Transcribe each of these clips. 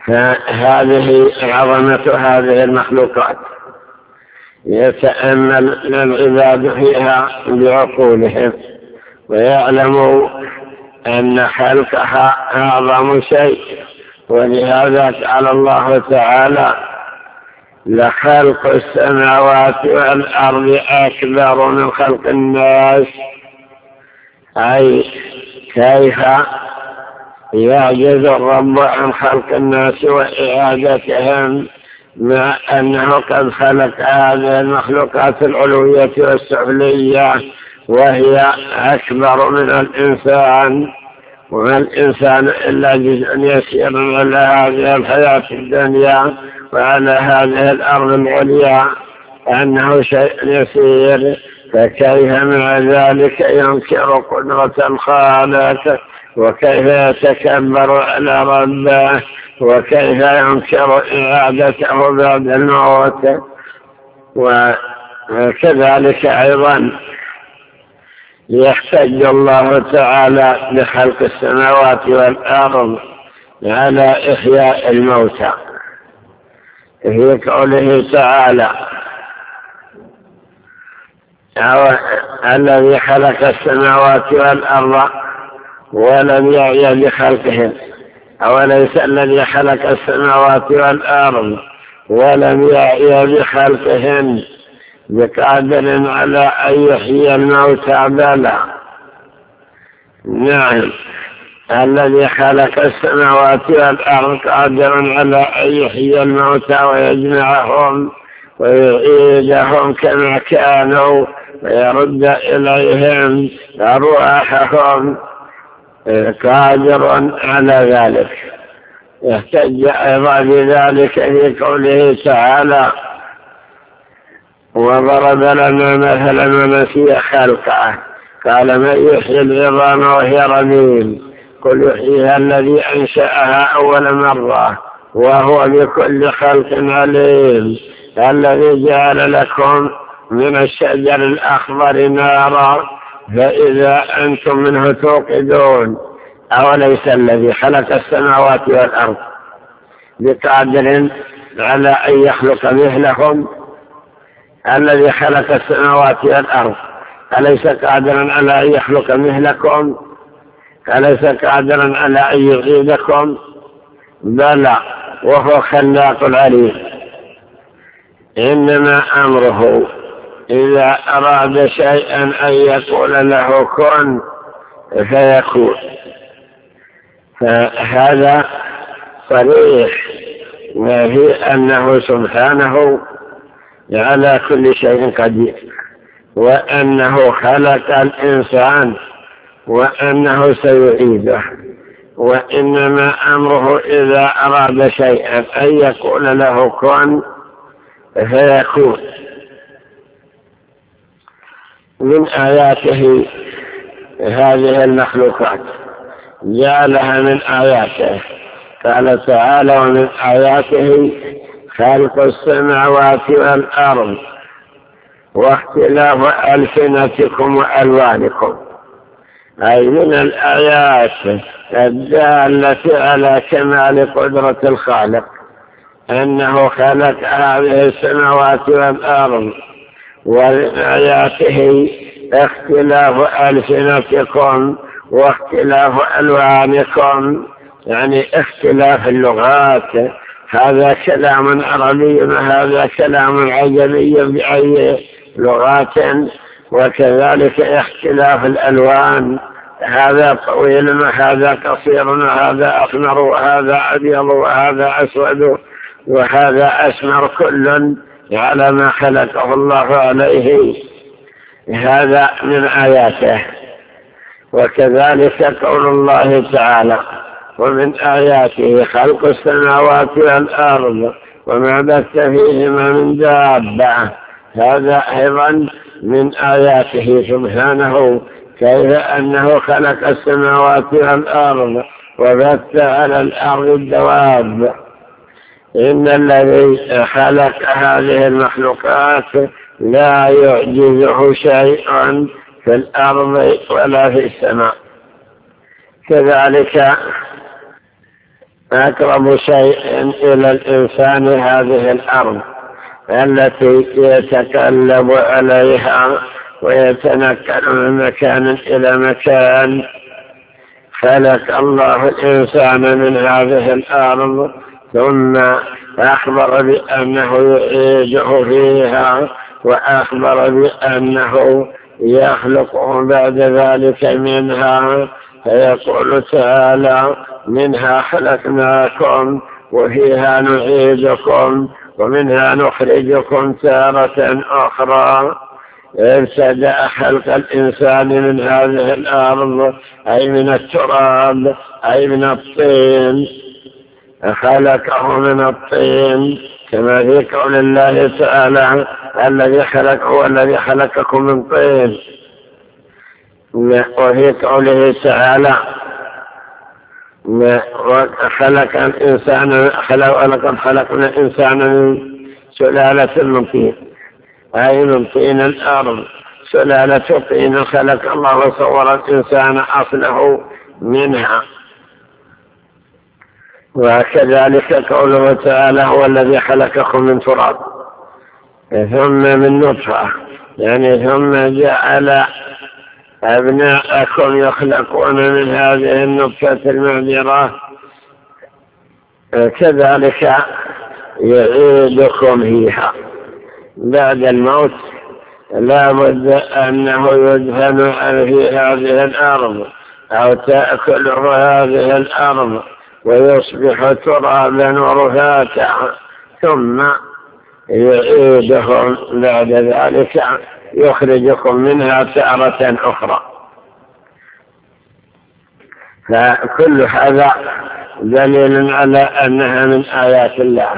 فهذه عظمة هذه المخلوقات يتأمل العباد فيها بعقولهم ويعلموا أن خلقها أعظم شيء. ولهذا قال الله تعالى: لخلق السماوات والأرض أكبر من خلق الناس. أي كيف يعجز الرب عن خلق الناس وإعادتهم مع أنه قد خلق هذه المخلوقات العلوية والسفلية وهي أكبر من الإنسان، وما الإنسان إلا جزء يسير على هذه الحياة الدنيا وعلى هذه الأرض العليا، أنه شيء يسير. فكيف مع ذلك ينكر قدرة الخالق، وكيف يتكبر على ربه، وكيف ينكر إعادته بعد الموت. وكذلك أيضا يحتج الله تعالى بخلق السماوات والأرض على إحياء الموتى في قوله تعالى: الذي خلق السماوات والأرض ولم يعي بخلقهم. أوليس الذي خلق السماوات والأرض ولم يعي بخلقهن بقادر على أن يحيي الموتى؟ بلى، نعم، الذي خلق السماوات والأرض قادر على أن يحيي الموتى ويجمعهم ويعيدهم كما كانوا ويرد إليهم أرواحهم، قادر على ذلك. يحتج أيضا بذلك في قوله تعالى: وضرب لنا مثلا ونسي خلقه قال من يحيي العظام وهي رميم قل يحييها الذي أنشأها أول مرة وهو بكل خلق عليم الذي جعل لكم من الشجر الأخضر نارا فإذا أنتم منه توقدون. أوليس الذي خلق السماوات والأرض بقادر على أن يخلق مثلهم؟ الذي خلق السماوات والأرض أليس قادرا على أن يخلق مثلكم؟ أليس قادرا على أن يعيدكم؟ بلى، وهو خلاق العليم. إنما أمره إذا أراد شيئا أن يقول له كن فيكون. فهذا صريح في أنه سبحانه على كل شيء قدير، وأنه خلق الإنسان وأنه سيعيده. وإنما أمره إذا أراد شيئا أن يقول له كن فيكون. من آياته هذه المخلوقات جعلها من آياته. قال تعالى: ومن آياته خلق السماوات والأرض واختلاف ألسنتكم وألوانكم. أي من الآيات الدالة على كمال قدرة الخالق أنه خلق هذه السماوات والأرض. ومن آياته اختلاف ألسنتكم واختلاف ألوانكم، يعني اختلاف اللغات، هذا كلام عربي وهذا كلام عجمي بأي لغات. وكذلك اختلاف الألوان، هذا طويل وهذا قصير وهذا أحمر وهذا أبيض وهذا أسود وهذا أسمر، كل على ما خلقه الله عليه. هذا من آياته. وكذلك قول الله تعالى: ومن آياته خلق السماوات والأرض وما بث فيهما من دابة. هذا أيضا من آياته سبحانه، كيف أنه خلق السماوات والأرض وبث على الأرض الدواب. إن الذي خلق هذه المخلوقات لا يعجزه شيء في الأرض ولا في السماء. كذلك أقرب شيء إلى الإنسان هذه الأرض التي يتقلب عليها ويتنقل من مكان إلى مكان. خلق الله الإنسان من هذه الأرض ثم أخبر بأنه يعيده فيها، وأخبر بأنه يخلقه بعد ذلك منها، فيقول تعالى: منها خلقناكم وفيها نعيدكم ومنها نخرجكم تارة أخرى. ابتدأ خلق الإنسان من هذه الأرض، أي من التراب، أي من الطين، خلقه من الطين، كما في قول الله تعالى: الذي خلق هو الذي خلقكم من طين. وفي قوله تعالى: خلق الإنسان ولقد خلقنا الإنسان من سلالة من طين، أي من طين الأرض، سلالة طين خلق الله وصور الإنسان أصله منها. وكذلك قوله تعالى: هو الذي خلقكم من تراب ثم من نطفة، يعني ثم جعل أبناءكم يخلقون من هذه النطفة المعذرة، كذلك يعيدكم فيها بعد الموت. لا بد أنه يدفن في هذه الأرض أو تأكله هذه الأرض ويصبح ترابا ورفاتا، ثم يعيدهم بعد ذلك، يخرجكم منها تارة أخرى. فكل هذا دليل على أنها من آيات الله.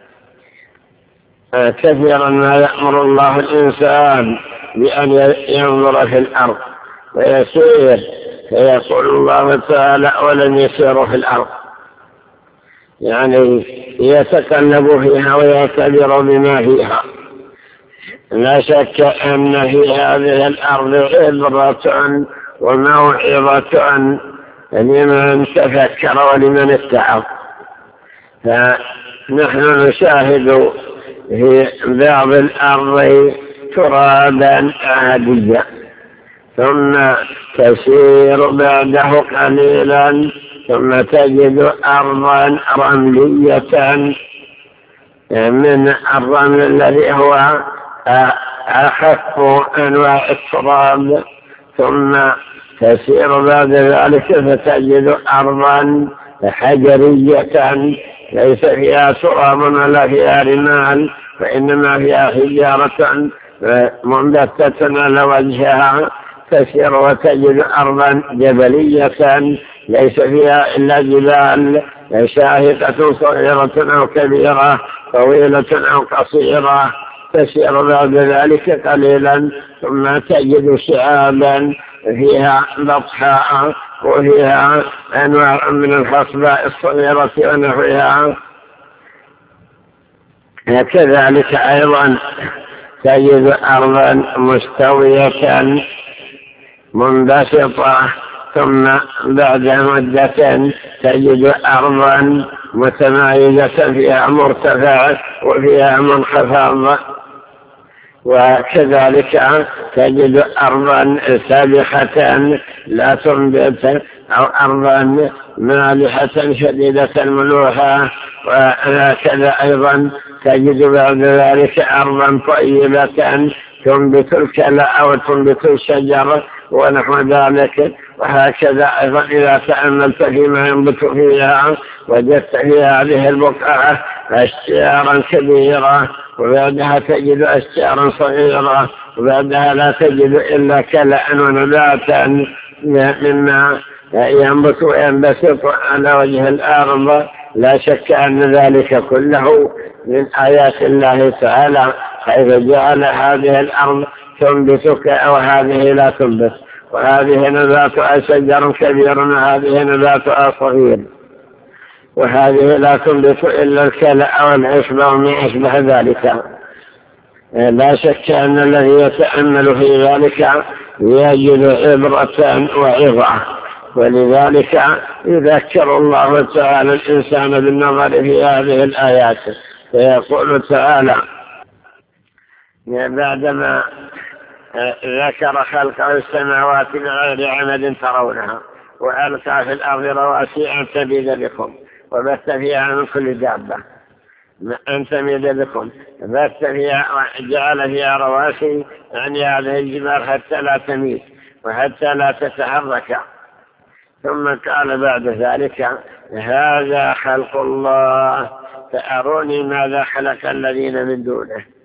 كثيرا ما يأمر الله الإنسان بأن ينظر في الأرض ويسير، فيقول الله تعالى: ولم يسيروا في الأرض، يعني يتقلب فيها ويعتبر بما فيها. لا شك أن في هذه الأرض عبرة وموعظة لمن تفكر ولمن اتعظ. فنحن نشاهد في بعض الأرض ترابا عاديا، ثم تسير بعده قليلا ثم تجد أرضا رملية من الرمل الذي هو أخف أنواع التراب، ثم تسير بعد ذلك فتجد أرضا حجرية ليس فيها تراب ولا فيها رمال، فإنما فيها حجارة منبتة على وجهها. تسير وتجد أرضا جبلية ليس فيها إلا جبال شاهقة صغيرة أو كبيرة، طويلة أو قصيرة. تسير بعد ذلك قليلا ثم تجد شعابا فيها بطحاء وفيها أنواع من الحصباء الصغيرة ونحوها. كذلك أيضا تجد أرضا مستوية منبسطة، ثم بعد مدة تجد أرضا متمايزة فيها مرتفع وفيها منخفض. وكذلك تجد أرضا سابخة لا تنبت، أو أرضا مالحة شديدة الملوحة. وهكذا أيضا تجد بعد ذلك أرضا طيبة تنبت الكلى أو تنبت الشجر ونحو ذلك. وهكذا أيضا إذا تأملت فيما ينبت فيها وجدت في هذه البقعة أشجارا كبيرة، وبعدها تجد أشجارا صغيرة، وبعدها لا تجد إلا كلأ ونباتا مما ينبت وينبسط على وجه الأرض. لا شك أن ذلك كله من آيات الله تعالى، حيث جعل هذه الأرض تنبتك وهذه لا تنبت، وهذه نباتها شجر كبير وهذه نباتها صغير، وهذه لا تنبت إلا الكلأ والعشب وما أشبه ذلك. لا شك أن الذي يتأمل في ذلك يجد عبرة وعظة ولذلك يذكر الله تعالى الإنسان بالنظر في هذه الآيات، فيقول تعالى بعدما ذكر خلق السماوات بغير عمد ترونها وألقى في الأرض رواسي أن تميد بكم وبث فيها من كل دابة أن تميد بكم بث فيها وجعل فيها رواسي يعني هذه الجبال حتى لا تميد وحتى لا تتحرك. ثم قال بعد ذلك هذا خلق الله فأروني ماذا خلق الذين من دونه